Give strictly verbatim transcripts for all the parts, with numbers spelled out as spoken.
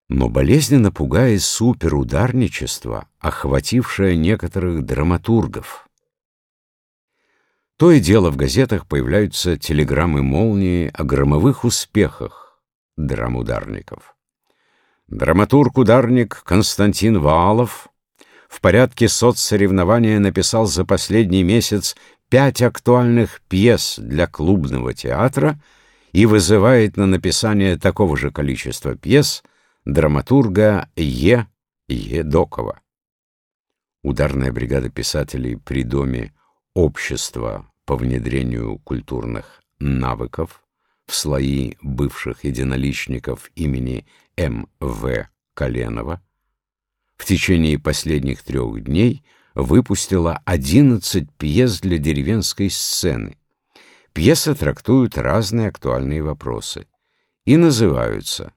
Но болезненно пугает суперударничество, охватившее некоторых драматургов. То и дело в газетах появляются телеграммы-молнии о громовых успехах драмударников. Драматург-ударник Константин Ваалов в порядке соцсоревнования написал за последний месяц пять актуальных пьес для клубного театра и вызывает на написание такого же количества пьес драматурга Е. Едокова. Ударная бригада писателей при доме «Общество по внедрению культурных навыков» в слои бывших единоличников имени М В Коленова в течение последних трех дней выпустила одиннадцать пьес для деревенской сцены. Пьесы трактуют разные актуальные вопросы и называются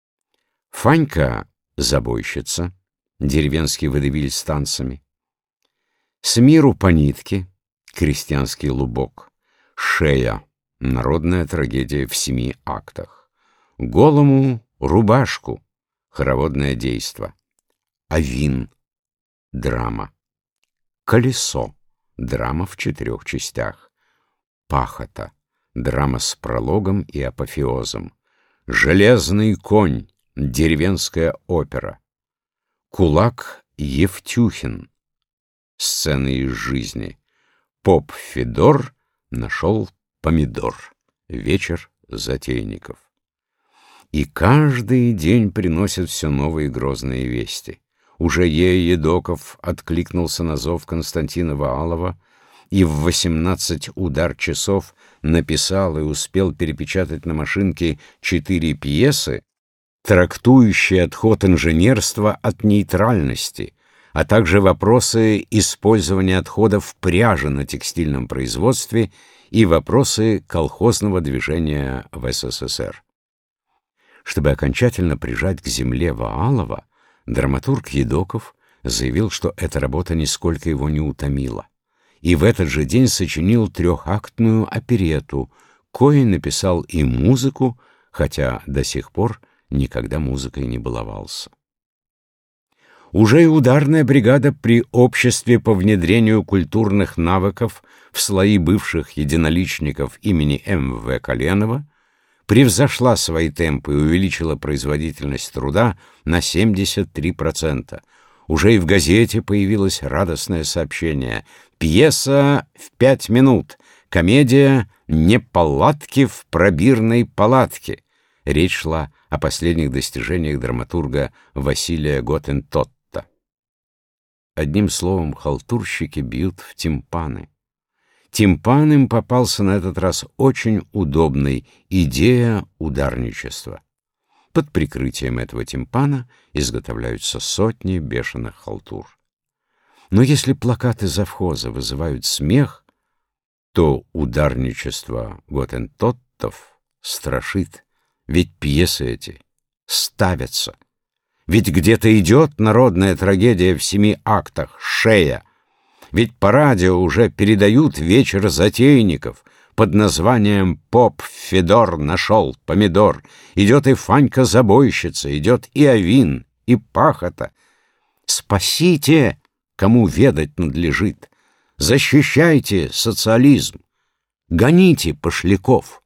«Фанька-забойщица», деревенский водевиль с танцами, «С миру по нитке», крестьянский лубок, «Шея», народная трагедия в семи актах, «Голому рубашку», хороводное действо, «Авин», драма, «Колесо», драма в четырех частях, «Пахота», драма с прологом и апофеозом, «Железный конь», деревенская опера, «Кулак Евтюхин», сцены из жизни, «Поп Федор нашел помидор», вечер затейников. И каждый день приносят все новые грозные вести. Уже Е. Едоков откликнулся на зов Константина Ваалова и в восемнадцать удар часов написал и успел перепечатать на машинке четыре пьесы, трактующие отход инженерства от нейтральности, а также вопросы использования отходов пряжи на текстильном производстве и вопросы колхозного движения в С С С Р. Чтобы окончательно прижать к земле Ваалова, драматург Едоков заявил, что эта работа нисколько его не утомила, и в этот же день сочинил трехактную оперетту, коей написал и музыку, хотя до сих пор никогда музыкой не баловался. Уже и ударная бригада при обществе по внедрению культурных навыков в слои бывших единоличников имени М В Коленова превзошла свои темпы и увеличила производительность труда на семьдесят три процента. Уже и в газете появилось радостное сообщение: «Пьеса в пять минут. Комедия «Неполадки в пробирной палатке». Речь шла о последних достижениях драматурга Василия Готентотта. Одним словом, халтурщики бьют в тимпаны. Тимпан им попался на этот раз очень удобный — идея ударничества. Под прикрытием этого тимпана изготовляются сотни бешеных халтур. Но если плакаты завхоза вызывают смех, то ударничество Готентоттов страшит, ведь пьесы эти ставятся. Ведь где-то идет народная трагедия в семи актах «Шея». Ведь по радио уже передают вечер затейников под названием «Поп Федор нашел помидор». Идет и Фанька-забойщица, идет и Авин, и Пахота. Спасите, кому ведать надлежит. Защищайте социализм. Гоните пошляков.